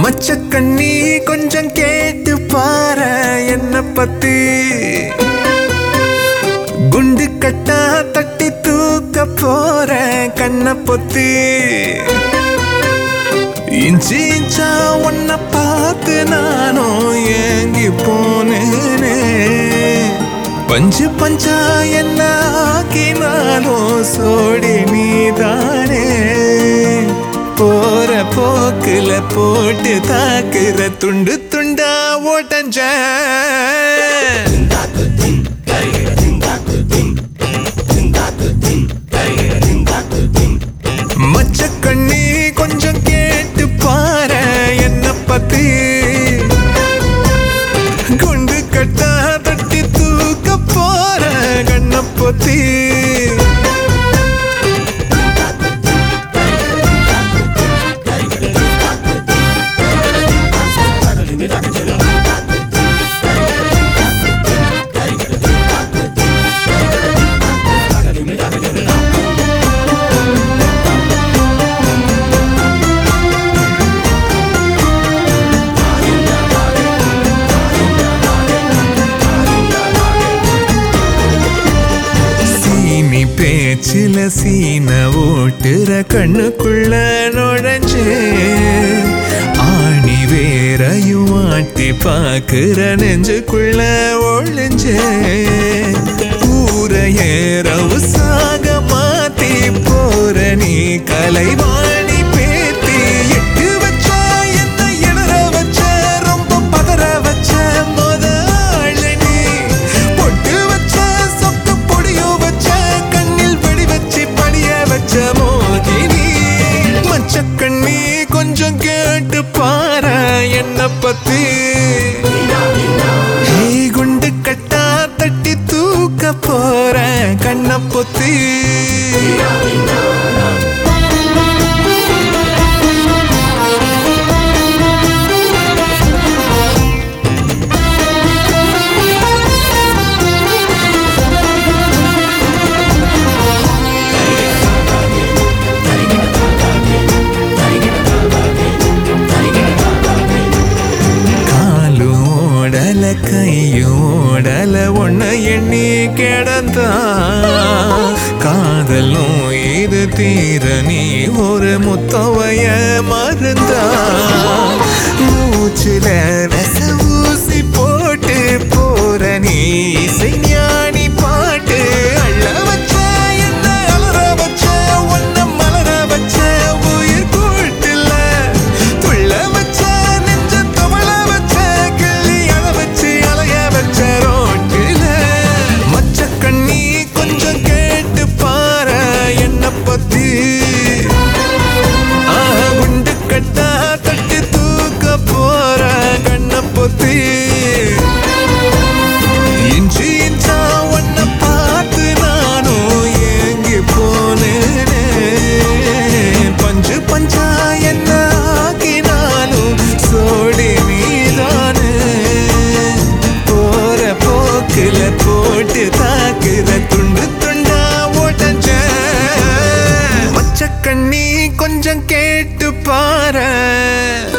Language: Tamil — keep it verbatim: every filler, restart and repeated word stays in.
மச்சக்கண்ணி கொஞ்சம் கேட்டு பாரு என்ன பத்தி குண்டு கட்டா தட்டி தூக்க போற கண்ண பொத்தி இஞ்சி இஞ்சா உன்னை பார்த்து நானும் ஏங்கி போனேனே பஞ்சு பஞ்சா என்ன ஆக்கினாலும் சோடி நீதானே போற போக்குல போட்டு தாக்குற துண்டு துண்டா ஓட்டஞ்ச மச்சக்கண்ணி கொஞ்சம் கேட்டு பாரு என்ன பத்தி குண்டு கட்டா தட்டி தூக்க போற கண்ண பொத்தி பேச்சில சீன ஓட்டுற கண்ணுக்குள்ள நுழைஞ்சே ஆணி வேறையும் ஆட்டி பாக்குற நெஞ்சுக்குள்ள ஒழிஞ்சே ஊரையேறவு சாக மாத்தி போற நீ கலைவாணி பேத்தி எட்டு வச்ச என்ன எழுற வச்ச ரொம்ப பதற வச்ச முதல் நீ பொட்டு வச்ச சொக்க பொடியோ வச்ச மோகினி மச்சக்கண்ணி கொஞ்சம் கேட்டு பாரு என்ன பத்தி குண்டு கட்டா தட்டி தூக்க போற கண்ண பொத்தி கையோடல ஒன்ன எண்ணி கிடந்தா காதலும் இது தீர நீ ஒரு முத்தவைய மருந்தா மூச்சுல ரச ஊசி போட்டு போற நீ இசை ஞானி பாட்டு அள்ள வச்ச என்ன அலற வச்ச ஒன்ன மலர வச்ச உயிர் கூட்டுல துள்ள வச்ச நெஞ்ச தவள வச்ச கிள்ளி அழ வச்சு அலைய வச்ச ரோட்டில மச்சக்கண்ணி கொஞ்சம் கேட்டு பாரு என்ன பத்தி குண்டு கட்டா தட்டி தூக்க போற கண்ண பொத்தி இஞ்சி இஞ்சா உன்னை பார்த்து நானும் ஏங்கி போனேனே பஞ்சு பஞ்சா என்ன ஆக்கினாலும் சோடி நீதானே போற போக்குல போட்டு தாக்குற துண்டு துண்டா ஓட்டஞ்ச மச்சக்கண்ணி கொஞ்சம் கேட்டு பாரு